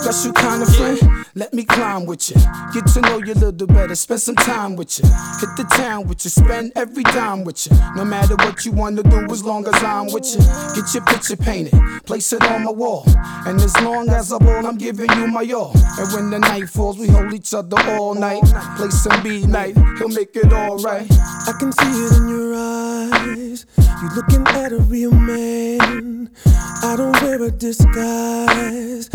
special kind of friend. Let me climb with you, get to know you a little better, spend some time with you. Hit the town with you, spend every dime with you. No matter what you wanna do, as long as I'm with you. Get your picture painted, place it on my wall. And as long as I ball, I'm giving you my all. And when the night falls, we hold each other all night. Play some B-night, he'll make it alright. I can see it in your eyes. You looking at a real man. I don't wear a disguise.